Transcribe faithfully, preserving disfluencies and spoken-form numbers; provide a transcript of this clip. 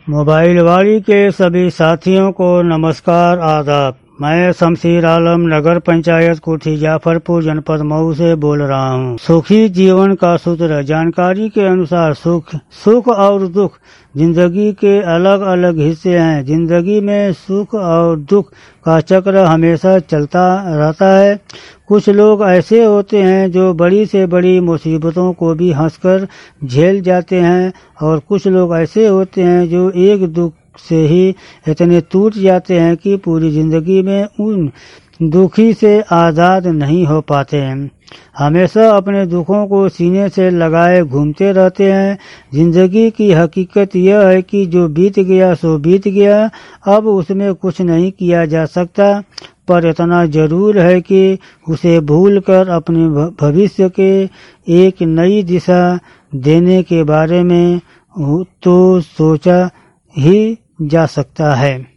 Mobile वाली के सभी साथियों को नमस्कार आदाब। मैं शमशीर आलम नगर पंचायत कोठी जाफरपुर जनपद मऊ से बोल रहा हूँ। सुखी जीवन का सूत्र। जानकारी के अनुसार सुख सुख और दुख जिंदगी के अलग अलग हिस्से हैं। जिंदगी में सुख और दुख का चक्र हमेशा चलता रहता है। कुछ लोग ऐसे होते हैं जो बड़ी से बड़ी मुसीबतों को भी हंसकर झेल जाते हैं और कुछ लोग ऐसे होते हैं जो एक दुख से ही इतने टूट जाते हैं कि पूरी जिंदगी में उन दुखी से आज़ाद नहीं हो पाते हैं। हमेशा अपने दुखों को सीने से लगाए घूमते रहते हैं। जिंदगी की हकीकत यह है कि जो बीत गया सो बीत गया, अब उसमें कुछ नहीं किया जा सकता, पर इतना जरूर है कि उसे भूलकर अपने भविष्य के एक नई दिशा देने के बारे में तो सोचा ही जा सकता है।